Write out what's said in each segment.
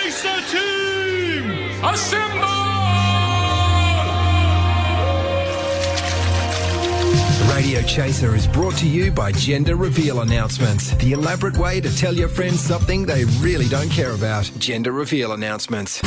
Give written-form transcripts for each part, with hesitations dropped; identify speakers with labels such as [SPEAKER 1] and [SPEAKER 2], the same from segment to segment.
[SPEAKER 1] Chaser team, assemble!
[SPEAKER 2] Radio Chaser is brought to you by Gender Reveal Announcements, the elaborate way to tell your friends something they really don't care about. Gender Reveal Announcements.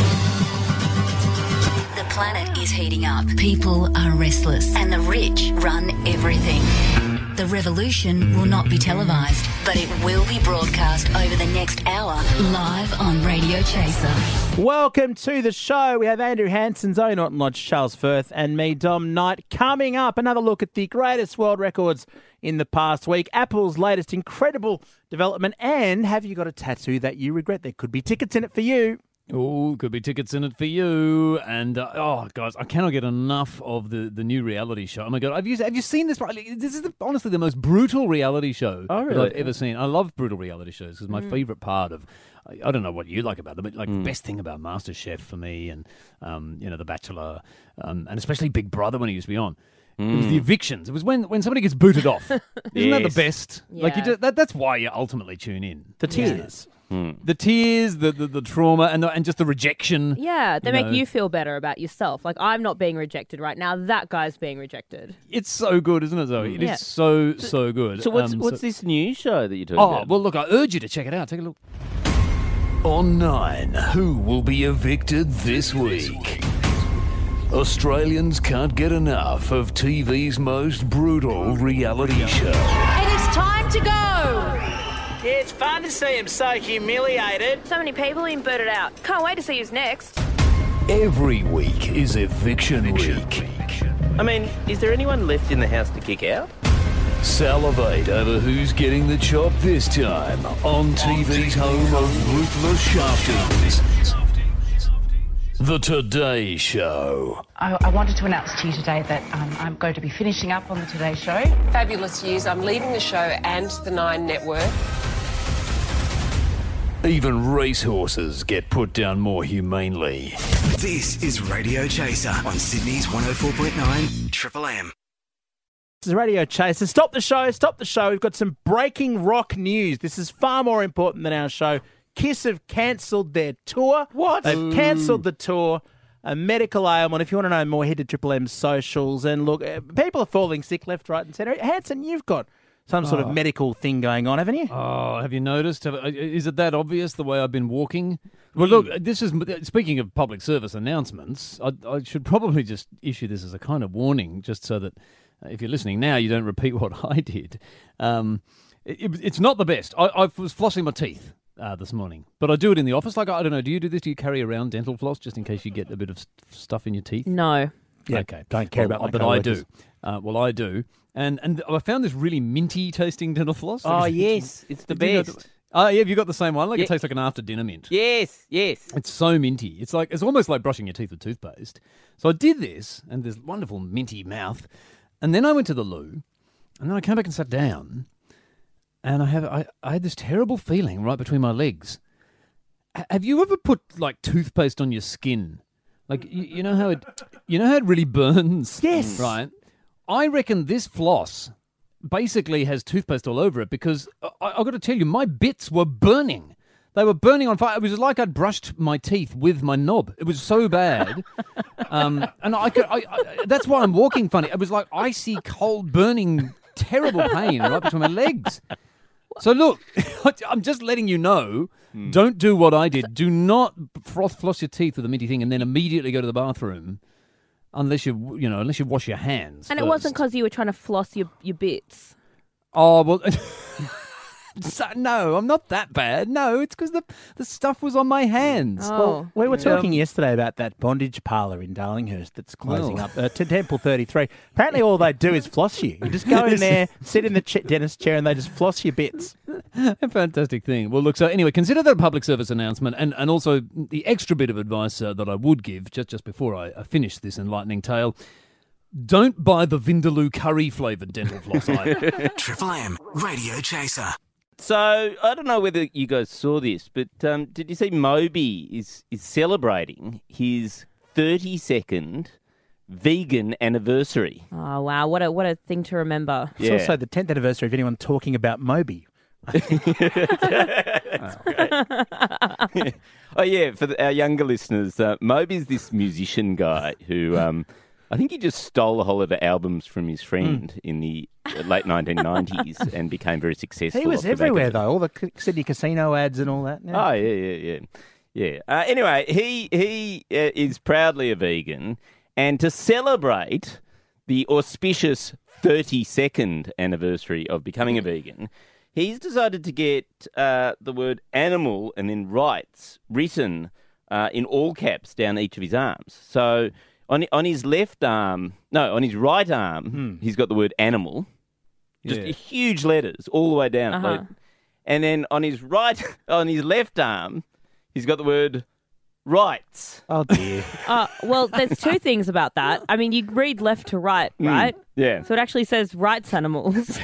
[SPEAKER 3] The planet is heating up. People are restless, and the rich run everything. The revolution will not be televised, but it will be broadcast over the next hour, live on Radio Chaser.
[SPEAKER 4] Welcome to the show. We have Andrew Hansen, Zoe Norton-Lodge, Charles Firth, and me, Dom Knight. Coming up, another look at the greatest world records in the past week, Apple's latest incredible development, and have you got a tattoo that you regret? There could be tickets in it for you.
[SPEAKER 5] Oh, could be tickets in it for you. And, guys, I cannot get enough of the new reality show. Oh, my God. Have you seen this? This is honestly the most brutal reality show that I've ever seen. I love brutal reality shows because my favourite part of, I don't know what you like about them, but the best thing about MasterChef for me and, The Bachelor, and especially Big Brother when he used to be on. It was the evictions. It was when somebody gets booted off. Isn't that the best?
[SPEAKER 6] Yeah.
[SPEAKER 5] Like that's why you ultimately tune in.
[SPEAKER 4] The tears.
[SPEAKER 5] The tears, the trauma, and just the rejection.
[SPEAKER 6] Yeah, they make you feel better about yourself. Like, I'm not being rejected right now. That guy's being rejected.
[SPEAKER 5] It's so good, isn't it, Zoe? It is so good.
[SPEAKER 7] So what's this new show that you're talking about?
[SPEAKER 5] Well, look, I urge you to check it out. Take a look. On 9, who will be evicted this week? Australians can't get enough of TV's most brutal reality show.
[SPEAKER 8] It is time to go!
[SPEAKER 4] Yeah, it's fun to see him so humiliated.
[SPEAKER 6] So many people being booted out. Can't wait to see who's next.
[SPEAKER 7] Every week is eviction week. I mean, is there anyone left in the house to kick out?
[SPEAKER 5] Salivate over who's getting the chop this time on TV's home of ruthless shaftings. The Today Show.
[SPEAKER 9] I wanted to announce to you today that I'm going to be finishing up on the Today Show.
[SPEAKER 10] Fabulous years. I'm leaving the show and the Nine Network.
[SPEAKER 5] Even racehorses get put down more humanely.
[SPEAKER 11] This is Radio Chaser on Sydney's 104.9 Triple M.
[SPEAKER 4] This is Radio Chaser. Stop the show. We've got some breaking rock news. This is far more important than our show. Kiss have cancelled their tour.
[SPEAKER 7] What?
[SPEAKER 4] They've cancelled the tour. A medical ailment. If you want to know more, head to Triple M's socials. And look, people are falling sick left, right and centre. Hanson, you've got some sort of medical thing going on, haven't you?
[SPEAKER 5] Oh, have you noticed? Is it that obvious the way I've been walking? Well, look, this is speaking of public service announcements. I should probably just issue this as a kind of warning, just so that if you're listening now, you don't repeat what I did. It's not the best. I was flossing my teeth this morning, but I do it in the office. Like, I don't know, do you do this? Do you carry around dental floss just in case you get a bit of stuff in your teeth?
[SPEAKER 6] No.
[SPEAKER 4] Yeah,
[SPEAKER 5] okay.
[SPEAKER 4] Don't care about my
[SPEAKER 5] but I do. I do. And I found this really minty tasting dental floss.
[SPEAKER 7] Oh, yes. It's the best.
[SPEAKER 5] Oh, yeah, have you got the same one? Like, it tastes like an after dinner mint.
[SPEAKER 7] Yes.
[SPEAKER 5] It's so minty. It's almost like brushing your teeth with toothpaste. So I did this, and there's wonderful minty mouth. And then I went to the loo, and then I came back and sat down, and I had this terrible feeling right between my legs. Have you ever put like toothpaste on your skin? Like you know how it really burns?
[SPEAKER 4] Yes.
[SPEAKER 5] Right. I reckon this floss basically has toothpaste all over it because I've got to tell you, my bits were burning. They were burning on fire. It was like I'd brushed my teeth with my knob. It was so bad. And that's why I'm walking funny. It was like icy, cold, burning, terrible pain right between my legs. So look, I'm just letting you know, don't do what I did. Do not floss your teeth with a minty thing and then immediately go to the bathroom unless you wash your hands.
[SPEAKER 6] And
[SPEAKER 5] first.
[SPEAKER 6] it wasn't because you were trying to floss your bits.
[SPEAKER 5] Oh, well... No, I'm not that bad. No, it's because the stuff was on my hands.
[SPEAKER 6] Oh.
[SPEAKER 4] Well, we were talking yesterday about that bondage parlour in Darlinghurst that's closing up to Temple 33. Apparently all they do is floss you. You just go in there, sit in the dentist chair, and they just floss your bits.
[SPEAKER 5] A fantastic thing. Well, look, so anyway, consider that a public service announcement and also the extra bit of advice that I would give just before I finish this enlightening tale. Don't buy the Vindaloo curry-flavoured dental floss either.
[SPEAKER 11] Triple M Radio Chaser.
[SPEAKER 7] So, I don't know whether you guys saw this, but did you see Moby is celebrating his 32nd vegan anniversary?
[SPEAKER 6] Oh, wow. What a thing to remember.
[SPEAKER 4] It's also the 10th anniversary of anyone talking about Moby.
[SPEAKER 7] That's great. Oh, yeah, for our younger listeners, Moby's this musician guy who I think he just stole a whole lot of albums from his friend in the late 1990s and became very successful.
[SPEAKER 4] He was
[SPEAKER 7] off the back of
[SPEAKER 4] everywhere,
[SPEAKER 7] it.
[SPEAKER 4] though. All the Sydney casino ads and all that. Yeah.
[SPEAKER 7] Oh, yeah. Anyway, he is proudly a vegan, and to celebrate the auspicious 32nd anniversary of becoming a vegan, he's decided to get the word animal and then rights written in all caps down each of his arms. So on his left arm, no, on his right arm, he's got the word animal, just huge letters all the way down.
[SPEAKER 6] Uh-huh.
[SPEAKER 7] Like, and then on his left arm, he's got the word rights.
[SPEAKER 4] Oh, dear.
[SPEAKER 6] Well, there's two things about that. I mean, you read left to right, right?
[SPEAKER 7] Yeah.
[SPEAKER 6] So it actually says rights animals.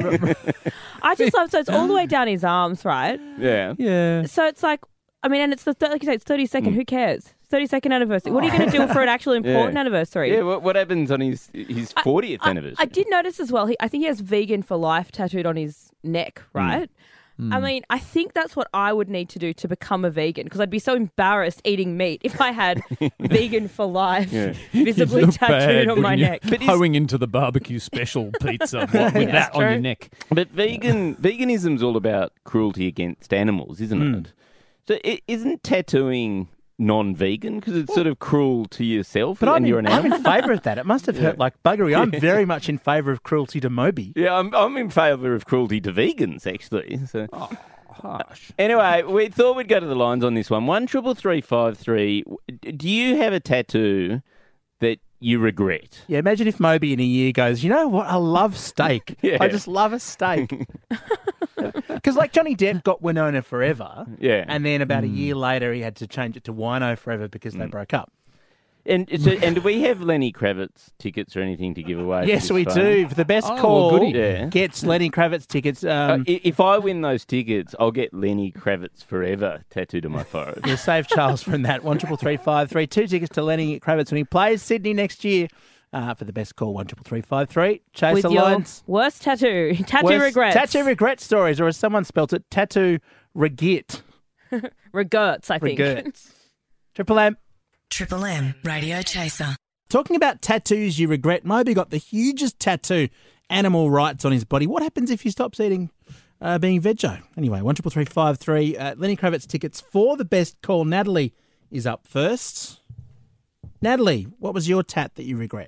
[SPEAKER 6] I just love, so it's all the way down his arms, right?
[SPEAKER 7] Yeah.
[SPEAKER 4] Yeah.
[SPEAKER 6] So it's like, I mean, and it's like you say, it's 32nd. Who cares? 32nd anniversary. What are you going to do for an actual important anniversary?
[SPEAKER 7] Yeah, what happens on his 40th anniversary?
[SPEAKER 6] I did notice as well, I think he has vegan for life tattooed on his neck, right? I mean, I think that's what I would need to do to become a vegan, because I'd be so embarrassed eating meat if I had vegan for life visibly tattooed on my neck.
[SPEAKER 5] But hoeing into the barbecue special pizza with that on your neck.
[SPEAKER 7] But veganism's all about cruelty against animals, isn't it? So isn't tattooing non-vegan because it's sort of cruel to yourself and you're an animal?
[SPEAKER 4] I'm in favour of that. It must have hurt like buggery. I'm very much in favour of cruelty to Moby.
[SPEAKER 7] Yeah, I'm in favour of cruelty to vegans, actually. So.
[SPEAKER 5] Harsh.
[SPEAKER 7] Anyway, we thought we'd go to the lines on this one. 133353. Do you have a tattoo that you regret?
[SPEAKER 4] Yeah, imagine if Moby in a year goes, you know what, I love steak.
[SPEAKER 7] Yeah.
[SPEAKER 4] I just love a steak. Because like Johnny Depp got Winona Forever, and then about a year later he had to change it to Wino Forever because they broke up.
[SPEAKER 7] And do we have Lenny Kravitz tickets or anything to give away?
[SPEAKER 4] Yes, we do. For the best call, gets Lenny Kravitz tickets.
[SPEAKER 7] If I win those tickets, I'll get Lenny Kravitz Forever tattooed on my forehead.
[SPEAKER 4] We'll save Charles from that. 133353. 2 tickets to Lenny Kravitz when he plays Sydney next year. For the best call, 133353. Chase
[SPEAKER 6] With
[SPEAKER 4] the
[SPEAKER 6] your
[SPEAKER 4] lines.
[SPEAKER 6] worst tattoo. Regrets.
[SPEAKER 4] Tattoo regret stories, or as someone spelt it, tattoo regret.
[SPEAKER 6] Regrets, I think.
[SPEAKER 4] Regrets. Triple M.
[SPEAKER 12] Triple M Radio Chaser.
[SPEAKER 4] Talking about tattoos you regret, Moby got the hugest tattoo, animal rights, on his body. What happens if he stops eating being veggie? Anyway, 133353. Lenny Kravitz tickets for the best call. Natalie is up first. Natalie, what was your tat that you regret?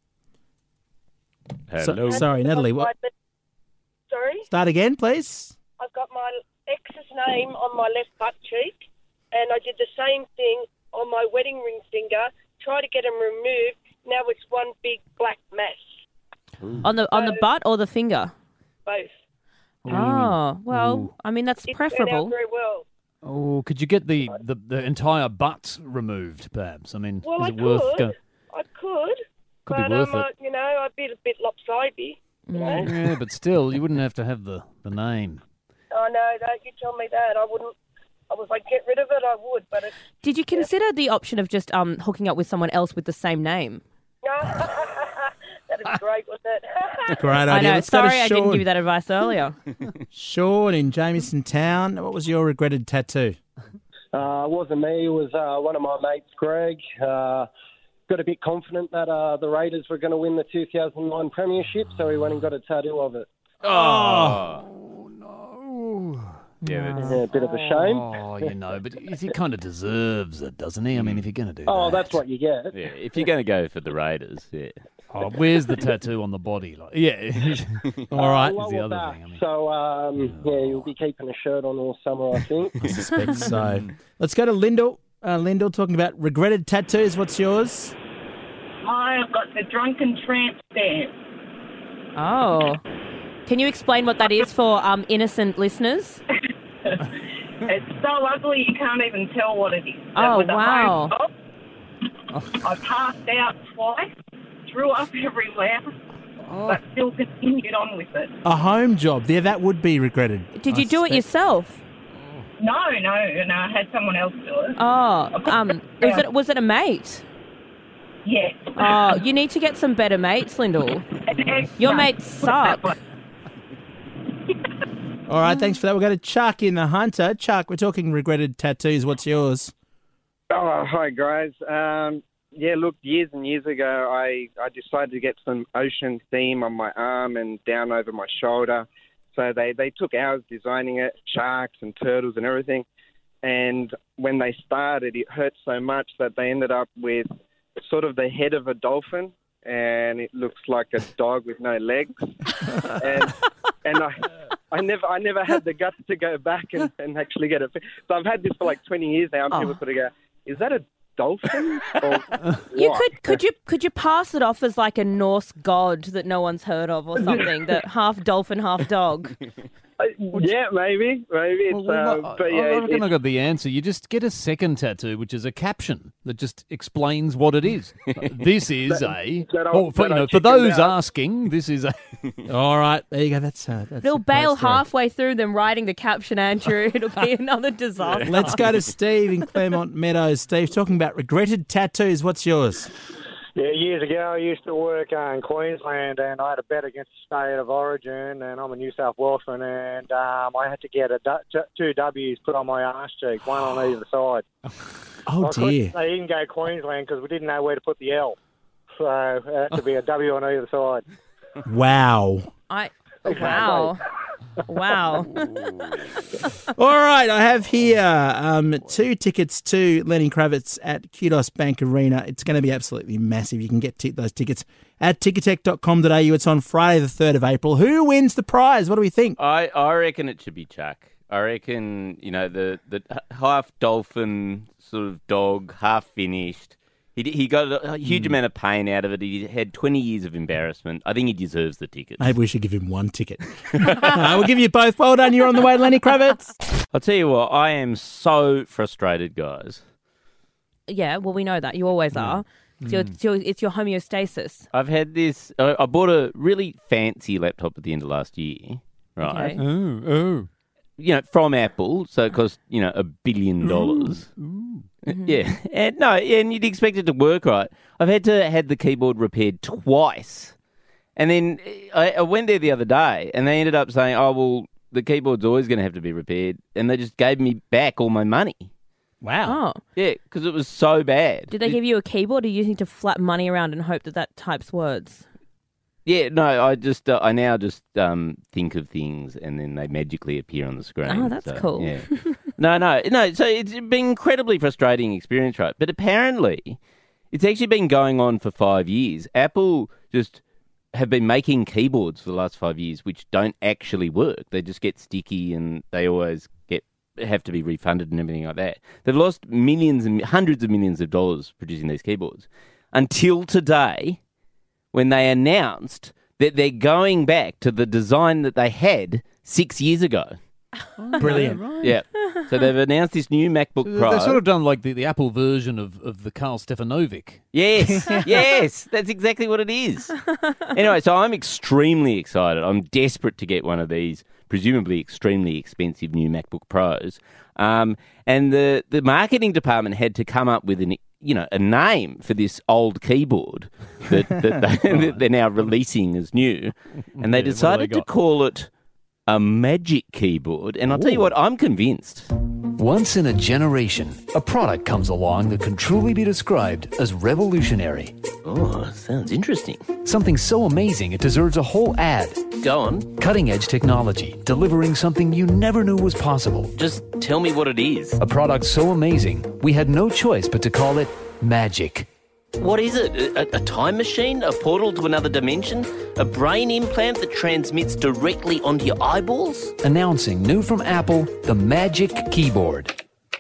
[SPEAKER 7] Hello.
[SPEAKER 4] Sorry, Natalie. What?
[SPEAKER 13] Sorry?
[SPEAKER 4] Start again, please.
[SPEAKER 13] I've got my ex's name on my left butt cheek, and I did the same thing on my wedding ring finger. Try to get them removed. Now it's one big black mess.
[SPEAKER 6] Ooh. On the butt or the finger?
[SPEAKER 13] Both.
[SPEAKER 6] Oh, well, I mean, that's preferable.
[SPEAKER 13] It turned out very well.
[SPEAKER 5] Oh, could you get the entire butt removed, perhaps? I mean,
[SPEAKER 13] well,
[SPEAKER 5] is it worth going?
[SPEAKER 13] I could.
[SPEAKER 5] Could
[SPEAKER 13] but,
[SPEAKER 5] be worth it.
[SPEAKER 13] You know, I'd be a bit lopsided. You know?
[SPEAKER 5] Yeah, but still, you wouldn't have to have the name.
[SPEAKER 13] Oh, no, don't you tell me that. I wouldn't. I was like, get rid of it, I would. But
[SPEAKER 6] did you consider the option of just hooking up with someone else with the same name?
[SPEAKER 13] That'd be great, wouldn't it?
[SPEAKER 4] Great idea.
[SPEAKER 6] I know.
[SPEAKER 4] Let's go to
[SPEAKER 6] Sorry, I didn't
[SPEAKER 4] Sean.
[SPEAKER 6] give you that advice earlier.
[SPEAKER 4] Sean in Jamieson Town. What was your regretted tattoo?
[SPEAKER 14] It wasn't me. It was one of my mates, Greg. Got a bit confident that the Raiders were going to win the 2009 premiership, so he went and got a tattoo of it.
[SPEAKER 5] Oh no.
[SPEAKER 14] Yeah, a bit of a shame.
[SPEAKER 5] Oh, you know, but he kind of deserves it, doesn't he? I mean, if you're going to do
[SPEAKER 14] Oh,
[SPEAKER 5] that.
[SPEAKER 14] that's what you get.
[SPEAKER 7] Yeah, if you're going to go for the Raiders, yeah.
[SPEAKER 5] Oh, where's the tattoo on the body? Like, yeah.
[SPEAKER 4] All right.
[SPEAKER 14] Lower
[SPEAKER 5] Is the other
[SPEAKER 14] back.
[SPEAKER 5] thing. I mean,
[SPEAKER 14] So, you'll be keeping a shirt on all summer, I think.
[SPEAKER 4] I suspect so. Let's go to Lyndall. Lyndall, talking about regretted tattoos. What's yours?
[SPEAKER 15] I've got the drunken tramp stamp.
[SPEAKER 6] Oh. Can you explain what that is for innocent listeners?
[SPEAKER 15] It's so ugly you can't even tell what it is.
[SPEAKER 6] Oh,
[SPEAKER 15] With a
[SPEAKER 6] wow.
[SPEAKER 15] home job, I passed out twice, threw up everywhere, but still continued on with it.
[SPEAKER 4] A home job. Yeah, that would be regretted.
[SPEAKER 6] Did you do it yourself?
[SPEAKER 15] No, I had someone else do it.
[SPEAKER 6] Oh, was it a mate?
[SPEAKER 15] Yes.
[SPEAKER 6] Oh, you need to get some better mates, Lyndall. Your mates suck.
[SPEAKER 4] All right, thanks for that. We've got a Chuck in the Hunter. Chuck, we're talking regretted tattoos. What's yours?
[SPEAKER 16] Oh, hi, guys. Look, years and years ago, I decided to get some ocean theme on my arm and down over my shoulder. So they took hours designing it, sharks and turtles and everything. And when they started, it hurt so much that they ended up with sort of the head of a dolphin, and it looks like a dog with no legs. and I never had the guts to go back and actually get it. So I've had this for like 20 years now, and people sort of go, "Is that a dolphin?" Or
[SPEAKER 6] Could you pass it off as like a Norse god that no one's heard of or something? That half dolphin, half dog.
[SPEAKER 16] Yeah, maybe. It's,
[SPEAKER 5] I reckon I got the answer. You just get a second tattoo, which is a caption that just explains what it is. This is for those asking, this is a...
[SPEAKER 4] All right, there you go. That's
[SPEAKER 6] They'll bail halfway through them writing the caption, Andrew. It'll be another disaster.
[SPEAKER 4] Let's go to Steve in Claremont Meadows. Steve, talking about regretted tattoos. What's yours?
[SPEAKER 17] Yeah, years ago I used to work in Queensland, and I had a bet against the state of origin, and I'm a New South Welshman, and I had to get two W's put on my arse cheek, one on either side.
[SPEAKER 4] Oh, dear.
[SPEAKER 17] They didn't go Queensland because we didn't know where to put the L, so it had to be a W on either side.
[SPEAKER 4] Wow.
[SPEAKER 6] Wow. Wow.
[SPEAKER 4] All right, I have here 2 tickets to Lenny Kravitz at Kudos Bank Arena. It's going to be absolutely massive. You can get those tickets at ticketek.com.au. It's on Friday the 3rd of April. Who wins the prize? What do we think?
[SPEAKER 7] I reckon it should be Chuck. I reckon, the half dolphin sort of dog, half finished. He got a huge amount of pain out of it. He had 20 years of embarrassment. I think he deserves the ticket.
[SPEAKER 4] Maybe we should give him 1 ticket. We'll give you both. Well done. You're on the way, Lenny Kravitz.
[SPEAKER 7] I'll tell you what, I am so frustrated, guys.
[SPEAKER 6] Yeah, well, we know that. You always are. It's your homeostasis.
[SPEAKER 7] I've had this... I bought a really fancy laptop at the end of last year, right?
[SPEAKER 5] Okay.
[SPEAKER 7] From Apple, so it cost, $1 billion. Yeah, and you'd expect it to work right. I've had to have the keyboard repaired twice, and then I went there the other day, and they ended up saying, "Oh, well, the keyboard's always going to have to be repaired," and they just gave me back all my money.
[SPEAKER 4] Wow.
[SPEAKER 6] Oh.
[SPEAKER 7] Yeah, because it was so bad.
[SPEAKER 6] Did they give you a keyboard, or are you using to flap money around and hope that types words?
[SPEAKER 7] Yeah, no, I now just think of things and then they magically appear on the screen.
[SPEAKER 6] Oh, that's cool.
[SPEAKER 7] Yeah. No. So it's been an incredibly frustrating experience, right? But apparently, it's actually been going on for 5 years. Apple just have been making keyboards for the last 5 years which don't actually work. They just get sticky and they always have to be refunded and everything like that. They've lost millions and hundreds of millions of dollars producing these keyboards until today, when they announced that they're going back to the design that they had 6 years ago.
[SPEAKER 4] Brilliant.
[SPEAKER 6] Right.
[SPEAKER 7] Yeah. So they've announced this new MacBook Pro.
[SPEAKER 5] They've sort of done like the Apple version of the Carl Stefanovic.
[SPEAKER 7] Yes, yes, that's exactly what it is. Anyway, so I'm extremely excited. I'm desperate to get one of these presumably extremely expensive new MacBook Pros. And the marketing department had to come up with a name for this old keyboard that they're now releasing as new. And they decided to call it a Magic Keyboard. And I'll tell you what, I'm convinced.
[SPEAKER 18] Once in a generation, a product comes along that can truly be described as revolutionary.
[SPEAKER 7] Oh, sounds interesting.
[SPEAKER 18] Something so amazing it deserves a whole ad.
[SPEAKER 7] Go on.
[SPEAKER 18] Cutting-edge technology, delivering something you never knew was possible.
[SPEAKER 7] Just tell me what it is.
[SPEAKER 18] A product so amazing, we had no choice but to call it Magic.
[SPEAKER 7] What is it? A time machine? A portal to another dimension? A brain implant that transmits directly onto your eyeballs?
[SPEAKER 18] Announcing new from Apple, the Magic Keyboard.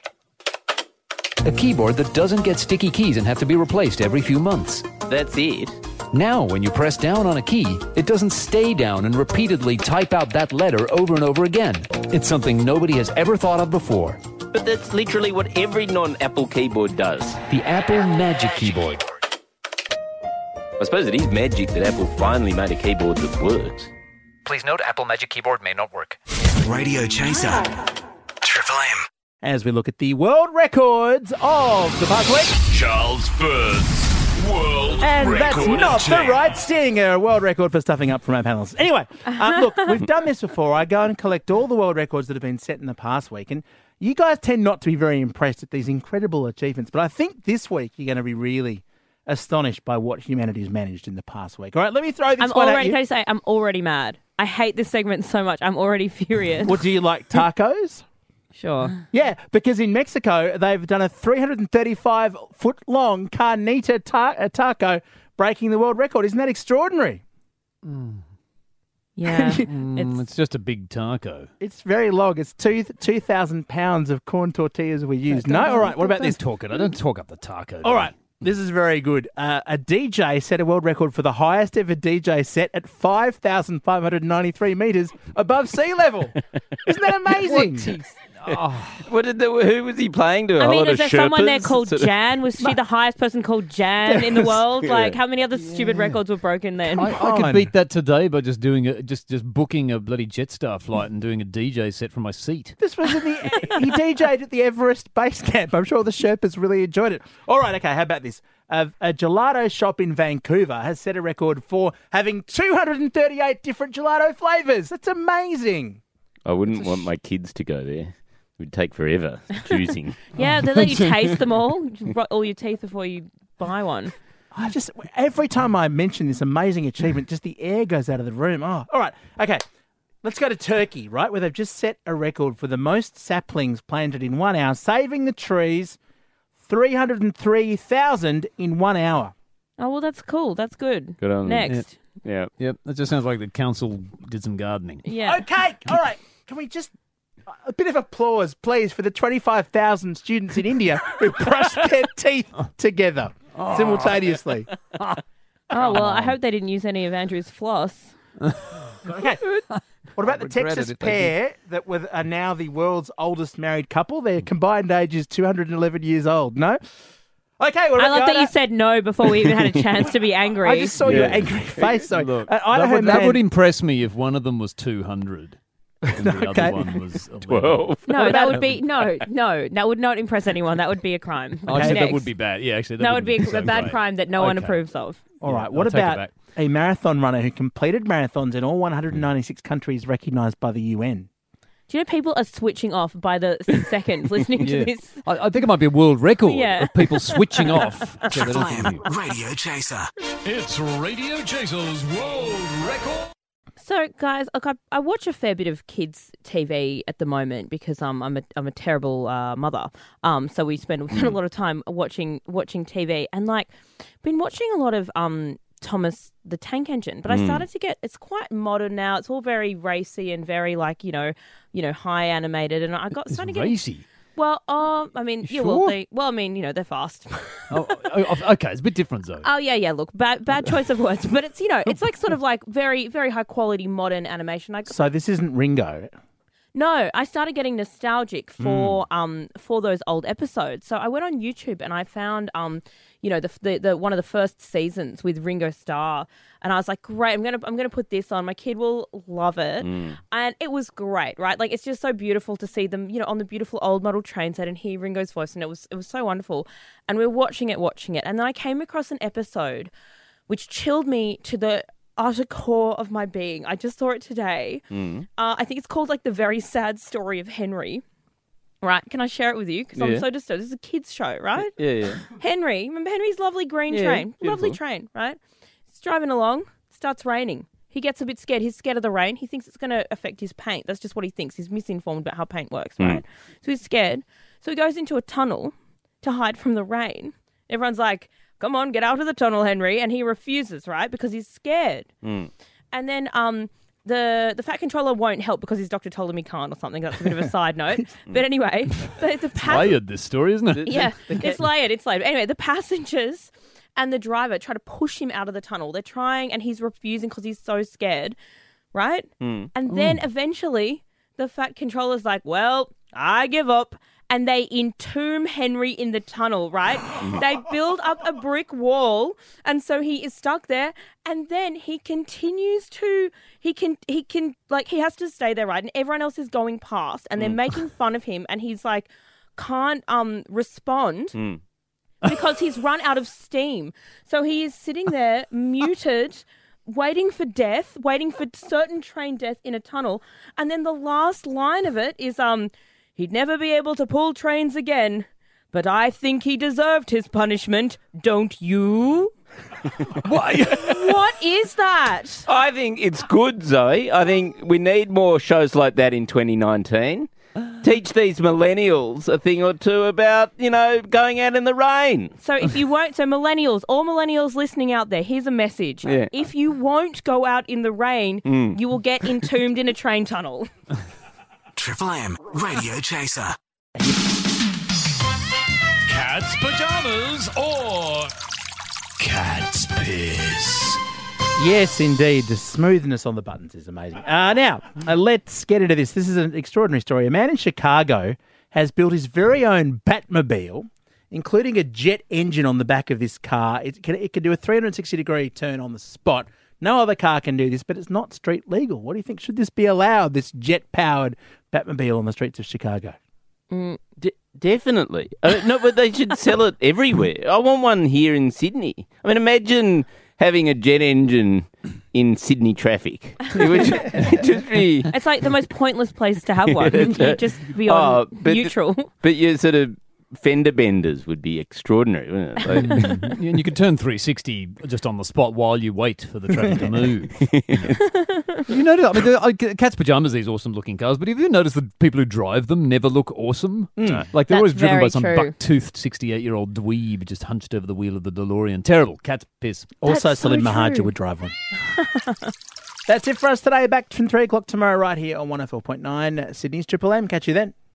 [SPEAKER 18] A keyboard that doesn't get sticky keys and have to be replaced every few months.
[SPEAKER 7] That's it?
[SPEAKER 18] Now, when you press down on a key, it doesn't stay down and repeatedly type out that letter over and over again. It's something nobody has ever thought of before.
[SPEAKER 7] But that's literally what every non-Apple keyboard does.
[SPEAKER 18] The Apple Magic Keyboard.
[SPEAKER 7] I suppose it is magic that Apple finally made a keyboard that works.
[SPEAKER 18] Please note, Apple Magic Keyboard may not work.
[SPEAKER 11] Radio Chaser. Triple M.
[SPEAKER 4] As we look at the world records of the past week.
[SPEAKER 1] Charles Firth. World
[SPEAKER 4] And
[SPEAKER 1] record
[SPEAKER 4] that's not the
[SPEAKER 1] attempt.
[SPEAKER 4] right sting. A world record for stuffing up from our panels. Anyway, look, we've done this before. I go and collect all the world records that have been set in the past week, and you guys tend not to be very impressed at these incredible achievements. But I think this week you're going to be really astonished by what humanity has managed in the past week. All right, let me throw this one at you.
[SPEAKER 6] Can I say, I'm already mad. I hate this segment so much. I'm already furious.
[SPEAKER 4] Well, do you like tacos?
[SPEAKER 6] Sure.
[SPEAKER 4] Yeah, because in Mexico, they've done a 335-foot-long carnita taco, breaking the world record. Isn't that extraordinary?
[SPEAKER 6] Yeah.
[SPEAKER 5] It's just a big taco.
[SPEAKER 4] It's very long. It's 2,000 pounds of corn tortillas we used. No? All right, what about this?
[SPEAKER 5] I don't talk up the taco.
[SPEAKER 4] All right, this is very good. A DJ set a world record for the highest ever DJ set at 5,593 metres above sea level. Isn't that amazing?
[SPEAKER 7] Who was he playing to?
[SPEAKER 6] I mean, is there someone there
[SPEAKER 7] Sherpas?
[SPEAKER 6] called
[SPEAKER 7] Sort of-
[SPEAKER 6] Jan? Was she the highest person called Jan in the world?
[SPEAKER 7] Yeah.
[SPEAKER 6] Like, how many other stupid records were broken then?
[SPEAKER 5] I could beat that today by just doing just booking a bloody Jetstar flight and doing a DJ set from my seat.
[SPEAKER 4] This was he DJ'd at the Everest base camp. I'm sure the Sherpas really enjoyed it. All right, okay, how about this? A gelato shop in Vancouver has set a record for having 238 different gelato flavours. That's amazing.
[SPEAKER 7] I wouldn't want my kids to go there. It would take forever choosing.
[SPEAKER 6] Yeah, they let you taste them all. You rot all your teeth before you buy one.
[SPEAKER 4] Every time I mention this amazing achievement, just the air goes out of the room. Oh, all right, okay. Let's go to Turkey, right, where they've just set a record for the most saplings planted in 1 hour, saving the trees 303,000 in 1 hour.
[SPEAKER 6] Oh, well, that's cool. That's good.
[SPEAKER 7] Good on them.
[SPEAKER 6] Next.
[SPEAKER 7] Yeah.
[SPEAKER 5] Yep. That just sounds like the council did some gardening.
[SPEAKER 6] Yeah.
[SPEAKER 4] Okay, all right. Can we just... A bit of applause, please, for the 25,000 students in India who brushed their teeth together simultaneously.
[SPEAKER 6] Oh, well, I hope they didn't use any of Andrew's floss.
[SPEAKER 4] Okay. What about the Texas pair that are now the world's oldest married couple? Their combined age is 211 years old. No? Okay. What
[SPEAKER 6] I
[SPEAKER 4] about
[SPEAKER 6] love that you said no before we even had a chance to be angry.
[SPEAKER 4] I just saw your angry face. Sorry.
[SPEAKER 5] Look,
[SPEAKER 4] Idaho
[SPEAKER 5] that
[SPEAKER 4] man-
[SPEAKER 5] would impress me if one of them was 200. And the
[SPEAKER 4] Okay.
[SPEAKER 5] other one was
[SPEAKER 7] 12.
[SPEAKER 6] No, that would be no. That would not impress anyone. That would be a crime.
[SPEAKER 5] Actually, that
[SPEAKER 6] Next.
[SPEAKER 5] would be bad. Yeah, actually,
[SPEAKER 6] That would be
[SPEAKER 5] so
[SPEAKER 6] a bad
[SPEAKER 5] great.
[SPEAKER 6] crime that no one
[SPEAKER 5] Okay.
[SPEAKER 6] approves of.
[SPEAKER 4] All right.
[SPEAKER 5] Yeah,
[SPEAKER 4] What
[SPEAKER 5] I'll take it
[SPEAKER 4] about
[SPEAKER 5] back.
[SPEAKER 4] a marathon runner who completed marathons in all 196 countries recognised by the UN?
[SPEAKER 6] Do you know people are switching off by the second listening to
[SPEAKER 5] Yeah.
[SPEAKER 6] this?
[SPEAKER 5] I think it might be a world record
[SPEAKER 6] Yeah.
[SPEAKER 5] of people switching off. So they
[SPEAKER 11] Triple
[SPEAKER 5] don't
[SPEAKER 11] M
[SPEAKER 5] hear.
[SPEAKER 11] Radio Chaser.
[SPEAKER 1] It's Radio Chaser's World Record.
[SPEAKER 6] So, guys, look, I watch a fair bit of kids' TV at the moment because I'm a terrible mother. So we spend a lot of time watching TV, and like been watching a lot of Thomas the Tank Engine. But I started to get it's quite modern now. It's all very racy and very like you know high animated, and I got
[SPEAKER 5] It's
[SPEAKER 6] started to get
[SPEAKER 5] racy.
[SPEAKER 6] well. I mean, yeah,
[SPEAKER 5] sure?
[SPEAKER 6] I mean, they're fast.
[SPEAKER 5] Okay, it's a bit different though.
[SPEAKER 6] Oh yeah. Look, bad choice of words, but it's it's like sort of like very very high quality modern animation. Like
[SPEAKER 4] So this isn't Ringo.
[SPEAKER 6] no, I started getting nostalgic for those old episodes. So I went on YouTube and I found the one of the first seasons with Ringo Starr, and I was like, great, I'm gonna put this on. My kid will love it, and it was great, right? Like it's just so beautiful to see them, on the beautiful old model train set and hear Ringo's voice, and it was so wonderful. And we were watching it, and then I came across an episode which chilled me to the utter core of my being. I just saw it today. I think it's called like The Very Sad Story of Henry. Right, can I share it with you? Because I'm so disturbed. This is a kids' show, right?
[SPEAKER 7] Yeah.
[SPEAKER 6] Henry, remember Henry's lovely green
[SPEAKER 7] Yeah,
[SPEAKER 6] train?
[SPEAKER 7] beautiful.
[SPEAKER 6] Lovely train, right? He's driving along, starts raining. He gets a bit scared. He's scared of the rain. He thinks it's going to affect his paint. That's just what he thinks. He's misinformed about how paint works, right? So he's scared. So he goes into a tunnel to hide from the rain. Everyone's like, come on, get out of the tunnel, Henry. And he refuses, right? Because he's scared. And then the Fat Controller won't help because his doctor told him he can't or something. That's a bit of a side note. But anyway, the
[SPEAKER 5] Layered, this story, isn't it?
[SPEAKER 6] yeah, it's layered. Anyway, the passengers and the driver try to push him out of the tunnel. They're trying, and he's refusing because he's so scared, right? And then eventually, the Fat Controller's like, well, I give up. And they entomb Henry in the tunnel, right? They build up a brick wall, and so he is stuck there. And then he continues to, he has to stay there, right? And everyone else is going past, and they're making fun of him, and he's like, can't respond. because he's run out of steam. So he is sitting there muted, waiting for death, waiting for certain train death in a tunnel. And then the last line of it is, he'd never be able to pull trains again, but I think he deserved his punishment, don't you? What is that?
[SPEAKER 7] I think it's good, Zoe. I think we need more shows like that in 2019. Teach these millennials a thing or two about, going out in the rain.
[SPEAKER 6] So millennials, all millennials listening out there, here's a message.
[SPEAKER 7] Yeah.
[SPEAKER 6] If you won't go out in the rain, you will get entombed in a train tunnel.
[SPEAKER 11] Triple M Radio Chaser.
[SPEAKER 1] Cat's pajamas or cat's piss.
[SPEAKER 4] Yes, indeed. The smoothness on the buttons is amazing. Now, let's get into this. This is an extraordinary story. A man in Chicago has built his very own Batmobile, including a jet engine on the back of this car. It can do a 360-degree turn on the spot. No other car can do this, but it's not street legal. What do you think? Should this be allowed, this jet-powered Batmobile on the streets of Chicago?
[SPEAKER 7] Definitely. No, but they should sell it everywhere. I want one here in Sydney. I mean, imagine having a jet engine in Sydney traffic. It would just be...
[SPEAKER 6] It's like the most pointless place to have one. You'd just be on neutral.
[SPEAKER 7] But your sort of fender benders would be extraordinary, wouldn't it?
[SPEAKER 5] And you could turn 360 just on the spot while you wait for the traffic to move. You notice, Cat's Pajamas, these awesome-looking cars, but have you noticed that people who drive them never look awesome? Like, they're always driven by some buck-toothed 68-year-old dweeb just hunched over the wheel of the DeLorean. Terrible. Cat's piss.
[SPEAKER 4] Also, Salim Mahaja would drive one. That's it for us today. Back from 3 o'clock tomorrow right here on 104.9 Sydney's Triple M. Catch you then.